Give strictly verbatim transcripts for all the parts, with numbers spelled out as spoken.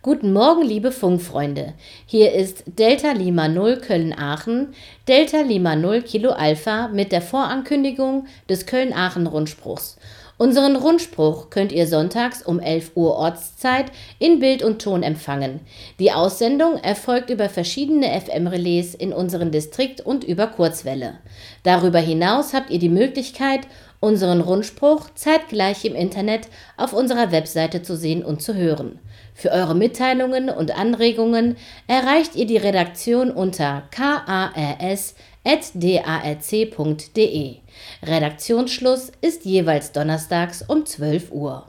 Guten Morgen, liebe Funkfreunde. Hier ist Delta Lima null Köln-Aachen, Delta Lima null Kilo Alpha mit der Vorankündigung des Köln-Aachen-Rundspruchs. Unseren Rundspruch könnt ihr sonntags um elf Uhr Ortszeit in Bild und Ton empfangen. Die Aussendung erfolgt über verschiedene F M-Relais in unserem Distrikt und über Kurzwelle. Darüber hinaus habt ihr die Möglichkeit, unseren Rundspruch zeitgleich im Internet auf unserer Webseite zu sehen und zu hören. Für eure Mitteilungen und Anregungen erreicht ihr die Redaktion unter kars at darc punkt de. Redaktionsschluss ist jeweils donnerstags um zwölf Uhr.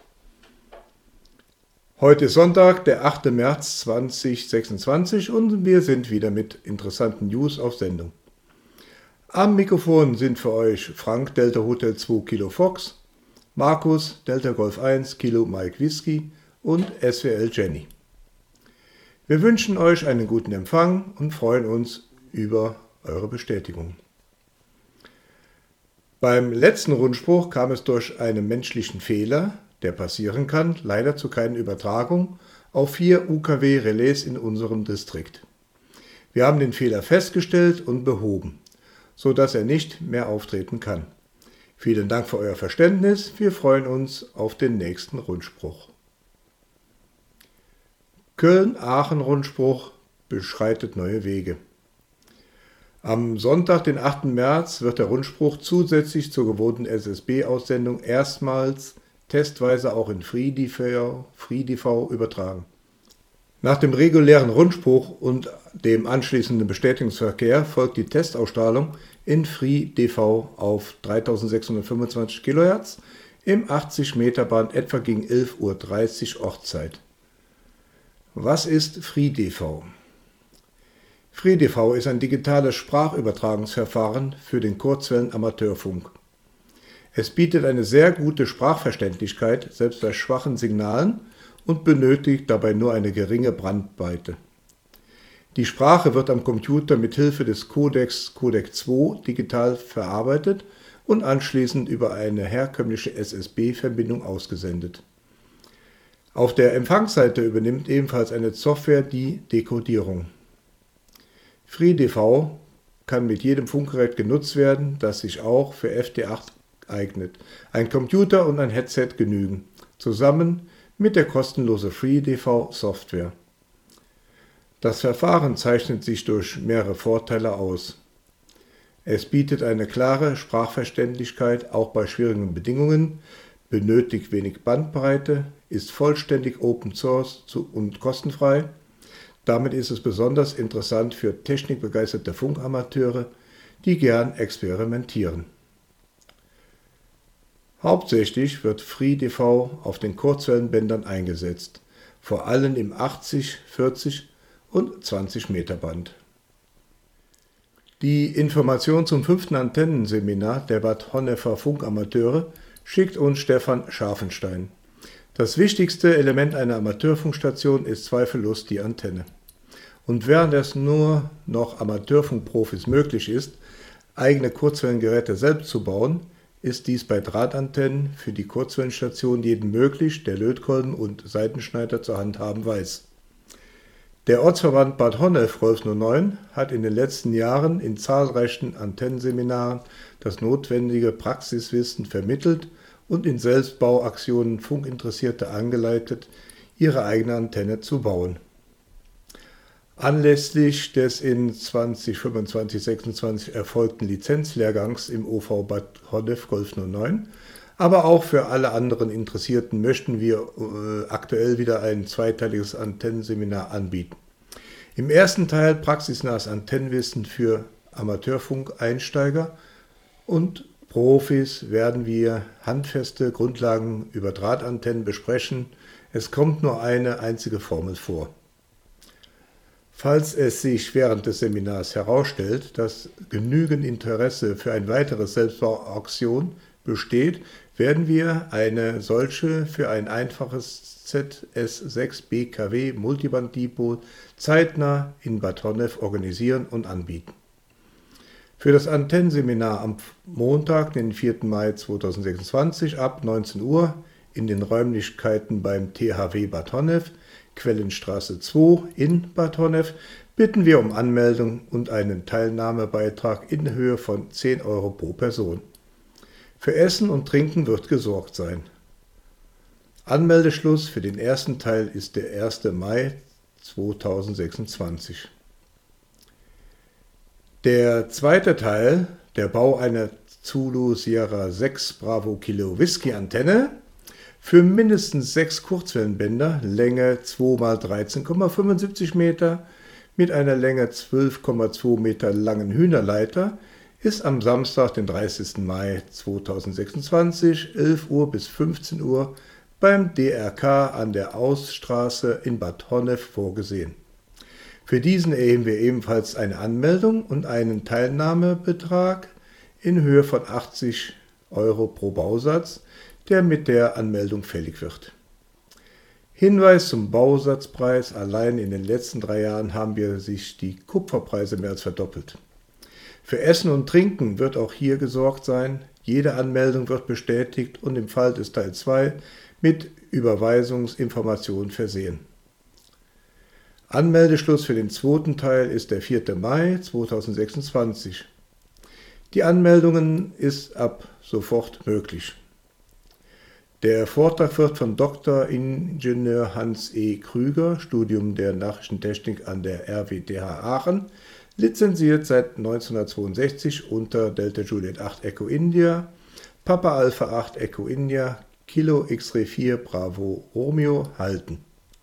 Heute ist Sonntag, der achte März zweitausendsechsundzwanzig und wir sind wieder mit interessanten News auf Sendung. Am Mikrofon sind für euch Frank Delta Hotel zwei Kilo Fox, Markus Delta Golf eins Kilo Mike Whisky und S W L Jenny. Wir wünschen euch einen guten Empfang und freuen uns über eure Bestätigung. Beim letzten Rundspruch kam es durch einen menschlichen Fehler, der passieren kann, leider zu keinen Übertragungen auf vier U K W-Relais in unserem Distrikt. Wir haben den Fehler festgestellt und behoben, sodass er nicht mehr auftreten kann. Vielen Dank für euer Verständnis, wir freuen uns auf den nächsten Rundspruch. Köln-Aachen-Rundspruch beschreitet neue Wege. Am Sonntag, den achten März, wird der Rundspruch zusätzlich zur gewohnten S S B-Aussendung erstmals testweise auch in FreeDV, FreeDV übertragen. Nach dem regulären Rundspruch und dem anschließenden Bestätigungsverkehr folgt die Testausstrahlung in FreeDV auf dreitausendsechshundertfünfundzwanzig Kilohertz im achtzig Meter Band etwa gegen elf Uhr dreißig Ortszeit. Was ist FreeDV? FreeDV ist ein digitales Sprachübertragungsverfahren für den Kurzwellen-Amateurfunk. Es bietet eine sehr gute Sprachverständlichkeit, selbst bei schwachen Signalen, und benötigt dabei nur eine geringe Bandbreite. Die Sprache wird am Computer mit Hilfe des Codecs Codec zwei digital verarbeitet und anschließend über eine herkömmliche S S B-Verbindung ausgesendet. Auf der Empfangsseite übernimmt ebenfalls eine Software die Dekodierung. FreeDV kann mit jedem Funkgerät genutzt werden, das sich auch für F D acht eignet. Ein Computer und ein Headset genügen, zusammen mit der kostenlosen FreeDV-Software. Das Verfahren zeichnet sich durch mehrere Vorteile aus. Es bietet eine klare Sprachverständlichkeit auch bei schwierigen Bedingungen, benötigt wenig Bandbreite, ist vollständig Open Source und kostenfrei. Damit ist es besonders interessant für technikbegeisterte Funkamateure, die gern experimentieren. Hauptsächlich wird FreeDV auf den Kurzwellenbändern eingesetzt, vor allem im achtzig, vierzig und zwanzig Meter Band. Die Information zum fünften Antennenseminar der Bad Honnefer Funkamateure schickt uns Stefan Scharfenstein. Das wichtigste Element einer Amateurfunkstation ist zweifellos die Antenne. Und während es nur noch Amateurfunkprofis möglich ist, eigene Kurzwellengeräte selbst zu bauen, ist dies bei Drahtantennen für die Kurzwellenstation jedem möglich, der Lötkolben und Seitenschneider zur Hand haben weiß. Der Ortsverband Bad Honnef Rolf null neun hat in den letzten Jahren in zahlreichen Antennenseminaren das notwendige Praxiswissen vermittelt und in Selbstbauaktionen Funkinteressierte angeleitet, ihre eigene Antenne zu bauen. Anlässlich des in zwanzig fünfundzwanzig sechsundzwanzig erfolgten Lizenzlehrgangs im O V Bad Honnef Golf null neun, aber auch für alle anderen Interessierten möchten wir äh, aktuell wieder ein zweiteiliges Antennenseminar anbieten. Im ersten Teil praxisnahes Antennenwissen für Amateurfunk-Einsteiger und Profis werden wir handfeste Grundlagen über Drahtantennen besprechen. Es kommt nur eine einzige Formel vor. Falls es sich während des Seminars herausstellt, dass genügend Interesse für ein weiteres Selbstbauaktion besteht, werden wir eine solche für ein einfaches Z S sechs B K W Multiband-Depot zeitnah in Bad Honnef organisieren und anbieten. Für das Antennenseminar am Montag, den vierten Mai zweitausendsechsundzwanzig ab neunzehn Uhr in den Räumlichkeiten beim T H W Bad Honnef Quellenstraße zwei in Bad Honnef bitten wir um Anmeldung und einen Teilnahmebeitrag in Höhe von zehn Euro pro Person. Für Essen und Trinken wird gesorgt sein. Anmeldeschluss für den ersten Teil ist der erster Mai zweitausendsechsundzwanzig. Der zweite Teil, der Bau einer Zulu Sierra sechs Bravo Kilo Whisky Antenne für mindestens sechs Kurzwellenbänder, Länge zwei mal dreizehn Komma fünfundsiebzig Meter, mit einer Länge zwölf Komma zwei Meter langen Hühnerleiter, ist am Samstag, den dreißigsten Mai zweitausendsechsundzwanzig, elf Uhr bis fünfzehn Uhr beim D R K an der Ausstraße in Bad Honnef vorgesehen. Für diesen erheben wir ebenfalls eine Anmeldung und einen Teilnahmebetrag in Höhe von achtzig Euro pro Bausatz, der mit der Anmeldung fällig wird. Hinweis zum Bausatzpreis: Allein in den letzten drei Jahren haben wir sich die Kupferpreise mehr als verdoppelt. Für Essen und Trinken wird auch hier gesorgt sein. Jede Anmeldung wird bestätigt und im Fall des Teil zwei mit Überweisungsinformationen versehen. Anmeldeschluss für den zweiten Teil ist der vierte Mai zweitausendsechsundzwanzig. Die Anmeldungen ist ab sofort möglich. Der Vortrag wird von Doktor Ingenieur Hans E. Krüger, Studium der Nachrichtentechnik an der R W T H Aachen, lizenziert seit neunzehnhundertzweiundsechzig unter Delta Juliet acht Echo India, Papa Alpha acht Echo India, Kilo X-Ray vier Bravo Romeo halten.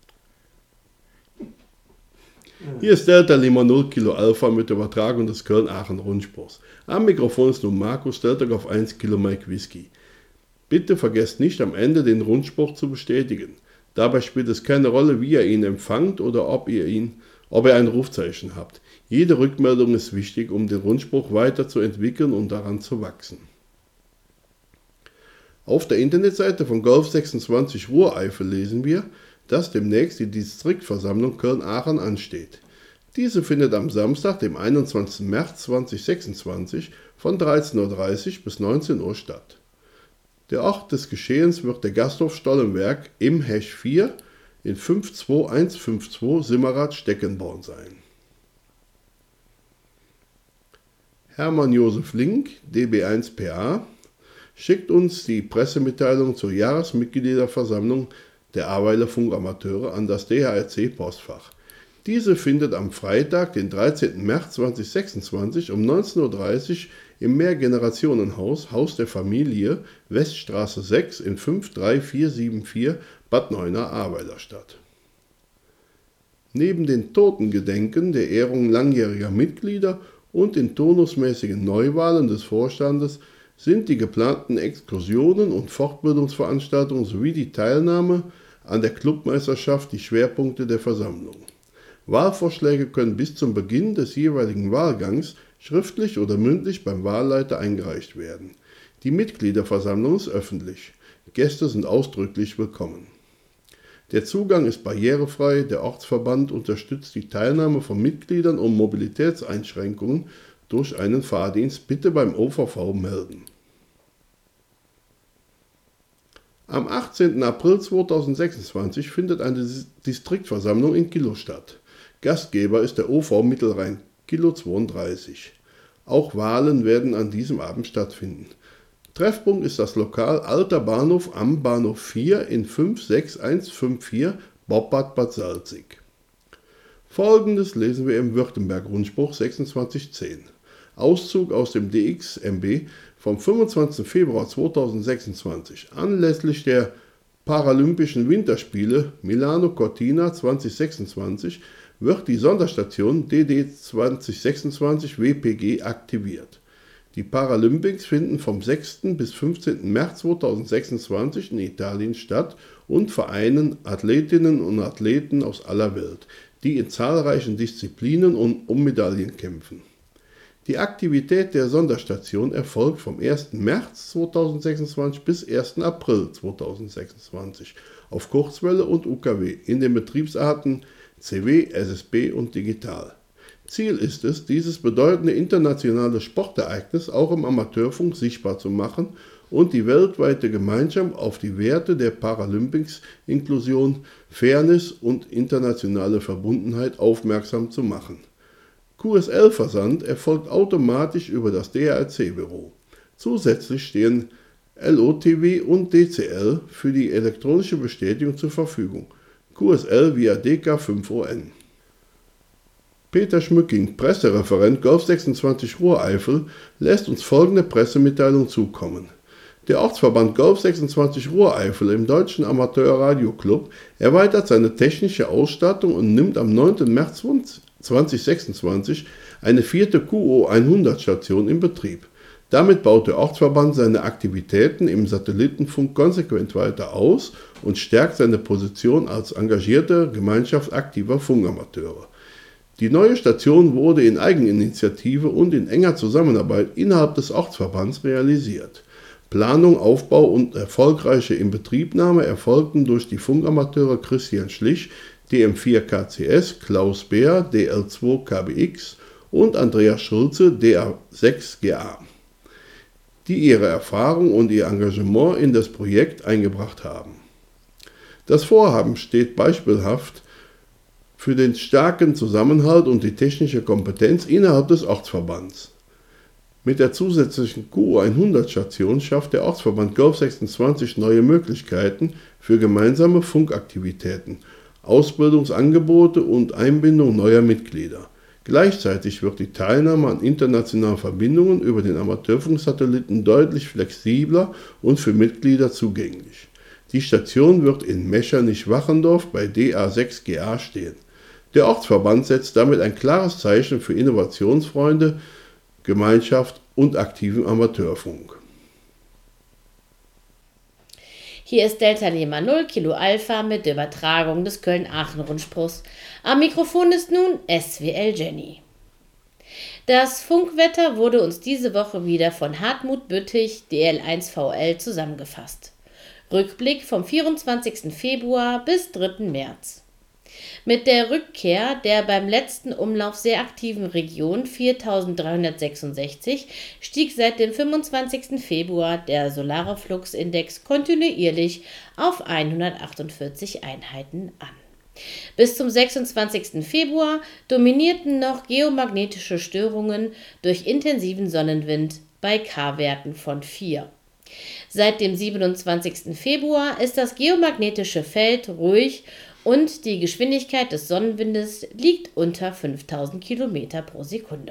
Hier ist Delta Lima null Kilo Alpha mit der Übertragung des Köln-Aachen-Rundspruchs. Am Mikrofon ist nun Markus, Delta Golf eins Kilo Mike Whisky. Bitte vergesst nicht, am Ende den Rundspruch zu bestätigen. Dabei spielt es keine Rolle, wie ihr ihn empfangt oder ob ihr, ihn, ob ihr ein Rufzeichen habt. Jede Rückmeldung ist wichtig, um den Rundspruch weiterzuentwickeln und daran zu wachsen. Auf der Internetseite von Golf sechsundzwanzig Ruhr-Eifel lesen wir, dass demnächst die Distriktversammlung Köln-Aachen ansteht. Diese findet am Samstag, dem einundzwanzigsten März zweitausendsechsundzwanzig von dreizehn Uhr dreißig bis neunzehn Uhr statt. Der Ort des Geschehens wird der Gasthof Stollenberg im Hash vier in fünf zwei eins fünf zwei Simmerath-Steckenborn sein. Hermann Josef Link, D B eins P A, schickt uns die Pressemitteilung zur Jahresmitgliederversammlung der Aweiler Funkamateure an das D H R C-Postfach. Diese findet am Freitag, den dreizehnten März zweitausendsechsundzwanzig um neunzehn Uhr dreißig im Mehrgenerationenhaus, Haus der Familie, Weststraße sechs in fünf drei vier sieben vier Bad Neuenahr-Ahrweiler statt. Neben den Totengedenken, der Ehrung langjähriger Mitglieder und den turnusmäßigen Neuwahlen des Vorstandes sind die geplanten Exkursionen und Fortbildungsveranstaltungen sowie die Teilnahme an der Clubmeisterschaft die Schwerpunkte der Versammlung. Wahlvorschläge können bis zum Beginn des jeweiligen Wahlgangs schriftlich oder mündlich beim Wahlleiter eingereicht werden. Die Mitgliederversammlung ist öffentlich. Gäste sind ausdrücklich willkommen. Der Zugang ist barrierefrei. Der Ortsverband unterstützt die Teilnahme von Mitgliedern um Mobilitätseinschränkungen durch einen Fahrdienst. Bitte beim O V V melden. Am achtzehnten April zweitausendsechsundzwanzig findet eine Distriktversammlung in Kilo statt. Gastgeber ist der O V Mittelrhein Kilo zweiunddreißig. Auch Wahlen werden an diesem Abend stattfinden. Treffpunkt ist das Lokal Alter Bahnhof am Bahnhof vier in fünf sechs eins fünf vier Boppard Bad Salzig. Folgendes lesen wir im Württemberg-Rundspruch sechsundzwanzig zehn. Auszug aus dem D X M B vom fünfundzwanzigsten Februar zweitausendsechsundzwanzig. Anlässlich der Paralympischen Winterspiele Milano Cortina zweitausendsechsundzwanzig wird die Sonderstation D D zweitausendsechsundzwanzig W P G aktiviert. Die Paralympics finden vom sechsten bis fünfzehnten März zweitausendsechsundzwanzig in Italien statt und vereinen Athletinnen und Athleten aus aller Welt, die in zahlreichen Disziplinen und um Medaillen kämpfen. Die Aktivität der Sonderstation erfolgt vom ersten März zweitausendsechsundzwanzig bis ersten April zweitausendsechsundzwanzig auf Kurzwelle und U K W in den Betriebsarten C W, S S B und Digital. Ziel ist es, dieses bedeutende internationale Sportereignis auch im Amateurfunk sichtbar zu machen und die weltweite Gemeinschaft auf die Werte der Paralympics, Inklusion, Fairness und internationale Verbundenheit aufmerksam zu machen. Q S L-Versand erfolgt automatisch über das D R C-Büro. Zusätzlich stehen L O T W und D C L für die elektronische Bestätigung zur Verfügung. Q S L via D K fünf O N. Peter Schmücking, Pressereferent Golf sechsundzwanzig Ruhr-Eifel, lässt uns folgende Pressemitteilung zukommen. Der Ortsverband Golf sechsundzwanzig Ruhr-Eifel im Deutschen Amateur-Radio-Club erweitert seine technische Ausstattung und nimmt am neunten März zweitausendsechsundzwanzig eine vierte Q O hundert Station in Betrieb. Damit baut der Ortsverband seine Aktivitäten im Satellitenfunk konsequent weiter aus und stärkt seine Position als engagierte Gemeinschaft aktiver Funkamateure. Die neue Station wurde in Eigeninitiative und in enger Zusammenarbeit innerhalb des Ortsverbands realisiert. Planung, Aufbau und erfolgreiche Inbetriebnahme erfolgten durch die Funkamateure Christian Schlich, D M vier K C S, Klaus Beer, D L zwei K B X und Andreas Schulze, D A sechs G A, die ihre Erfahrung und ihr Engagement in das Projekt eingebracht haben. Das Vorhaben steht beispielhaft für den starken Zusammenhalt und die technische Kompetenz innerhalb des Ortsverbands. Mit der zusätzlichen Q O hundert Station schafft der Ortsverband Golf sechsundzwanzig neue Möglichkeiten für gemeinsame Funkaktivitäten, Ausbildungsangebote und Einbindung neuer Mitglieder. Gleichzeitig wird die Teilnahme an internationalen Verbindungen über den Amateurfunksatelliten deutlich flexibler und für Mitglieder zugänglich. Die Station wird in Mechernich-Wachendorf bei D A sechs G A stehen. Der Ortsverband setzt damit ein klares Zeichen für Innovationsfreunde, Gemeinschaft und aktiven Amateurfunk. Hier ist Delta Lima null Kilo Alpha mit der Übertragung des Köln-Aachen-Rundspruchs. Am Mikrofon ist nun S W L Jenny. Das Funkwetter wurde uns diese Woche wieder von Hartmut Büttig, D L eins V L, zusammengefasst. Rückblick vom vierundzwanzigsten Februar bis dritten März. Mit der Rückkehr der beim letzten Umlauf sehr aktiven Region viertausenddreihundertsechsundsechzig stieg seit dem fünfundzwanzigsten Februar der Solariflux-Index kontinuierlich auf hundertachtundvierzig Einheiten an. Bis zum sechsundzwanzigsten Februar dominierten noch geomagnetische Störungen durch intensiven Sonnenwind bei K-Werten von vier. Seit dem siebenundzwanzigsten Februar ist das geomagnetische Feld ruhig und die Geschwindigkeit des Sonnenwindes liegt unter fünftausend Kilometer pro Sekunde.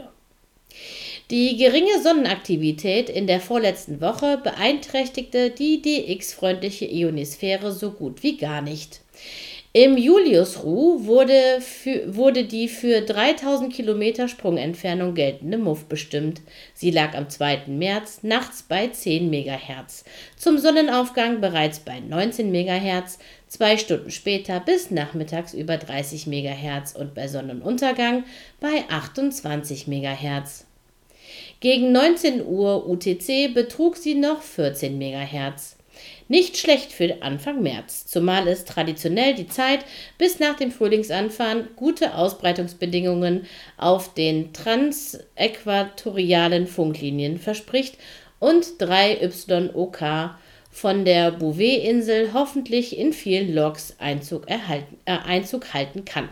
Die geringe Sonnenaktivität in der vorletzten Woche beeinträchtigte die D X-freundliche Ionosphäre so gut wie gar nicht. Im Julius-Ruh wurde, für, wurde die für dreitausend Kilometer Sprungentfernung geltende M U F bestimmt. Sie lag am zweiten März nachts bei zehn Megahertz, zum Sonnenaufgang bereits bei neunzehn Megahertz, zwei Stunden später bis nachmittags über dreißig Megahertz und bei Sonnenuntergang bei achtundzwanzig Megahertz. Gegen neunzehn Uhr U T C betrug sie noch vierzehn Megahertz. Nicht schlecht für Anfang März, zumal es traditionell die Zeit bis nach dem Frühlingsanfang gute Ausbreitungsbedingungen auf den transäquatorialen Funklinien verspricht und drei Y O K von der Bouvet-Insel hoffentlich in vielen Logs Einzug, erhalten, äh, Einzug halten kann.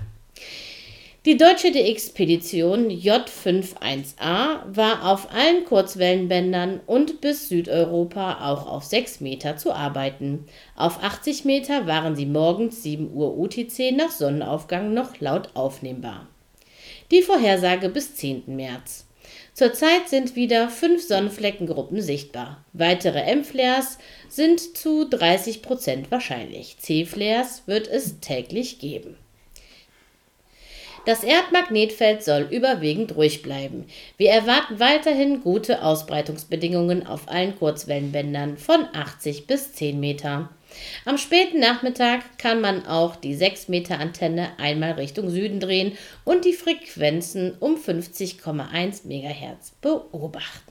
Die deutsche D X-Spedition J einundfünfzig A war auf allen Kurzwellenbändern und bis Südeuropa auch auf sechs Meter zu arbeiten. Auf achtzig Meter waren sie morgens sieben Uhr U T C nach Sonnenaufgang noch laut aufnehmbar. Die Vorhersage bis zehnten März. Zurzeit sind wieder fünf Sonnenfleckengruppen sichtbar. Weitere M-Flares sind zu dreißig Prozent wahrscheinlich. C-Flares wird es täglich geben. Das Erdmagnetfeld soll überwiegend ruhig bleiben. Wir erwarten weiterhin gute Ausbreitungsbedingungen auf allen Kurzwellenbändern von achtzig bis zehn Meter. Am späten Nachmittag kann man auch die sechs Meter Antenne einmal Richtung Süden drehen und die Frequenzen um fünfzig Komma eins Megahertz beobachten.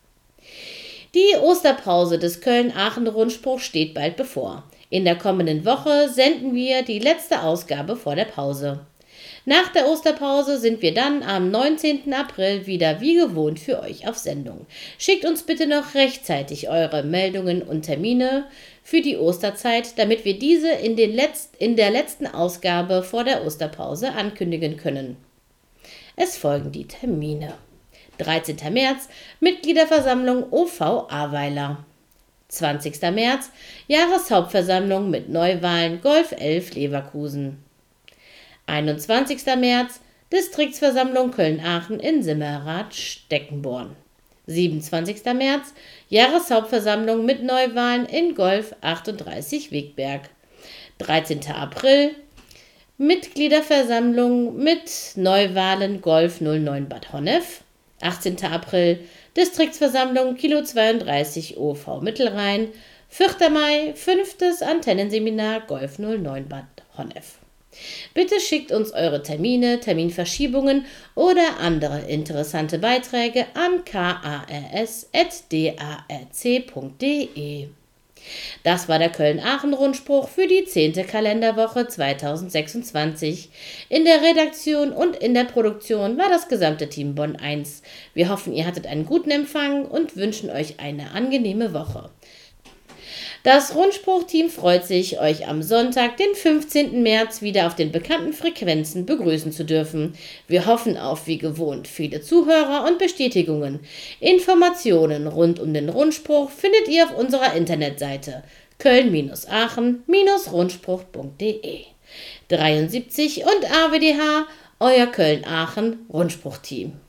Die Osterpause des Köln-Aachen-Rundspruchs steht bald bevor. In der kommenden Woche senden wir die letzte Ausgabe vor der Pause. Nach der Osterpause sind wir dann am neunzehnten April wieder wie gewohnt für euch auf Sendung. Schickt uns bitte noch rechtzeitig eure Meldungen und Termine für die Osterzeit, damit wir diese in, den Letzt-, in der letzten Ausgabe vor der Osterpause ankündigen können. Es folgen die Termine. dreizehnten März, Mitgliederversammlung O V Ahrweiler. zwanzigsten März, Jahreshauptversammlung mit Neuwahlen Golf elf Leverkusen. einundzwanzigsten März, Distriktsversammlung Köln-Aachen in Simmerath-Steckenborn. siebenundzwanzigsten März, Jahreshauptversammlung mit Neuwahlen in Golf achtunddreißig Wegberg. dreizehnten April, Mitgliederversammlung mit Neuwahlen Golf null neun Bad Honnef. achtzehnten April, Distriktsversammlung Kilo zweiunddreißig O V Mittelrhein. vierten Mai, fünftes Antennenseminar Golf null neun Bad Honnef. Bitte schickt uns eure Termine, Terminverschiebungen oder andere interessante Beiträge an k a r s at d a r c punkt d e. Das war der Köln-Aachen-Rundspruch für die zehnte Kalenderwoche zweitausendsechsundzwanzig. In der Redaktion und in der Produktion war das gesamte Team Bonn eins. Wir hoffen, ihr hattet einen guten Empfang und wünschen euch eine angenehme Woche. Das Rundspruch-Team freut sich, euch am Sonntag, den fünfzehnten März, wieder auf den bekannten Frequenzen begrüßen zu dürfen. Wir hoffen auf, wie gewohnt, viele Zuhörer und Bestätigungen. Informationen rund um den Rundspruch findet ihr auf unserer Internetseite köln aachen rundspruch punkt d e. dreiundsiebzig und A W D H, euer Köln-Aachen-Rundspruch-Team.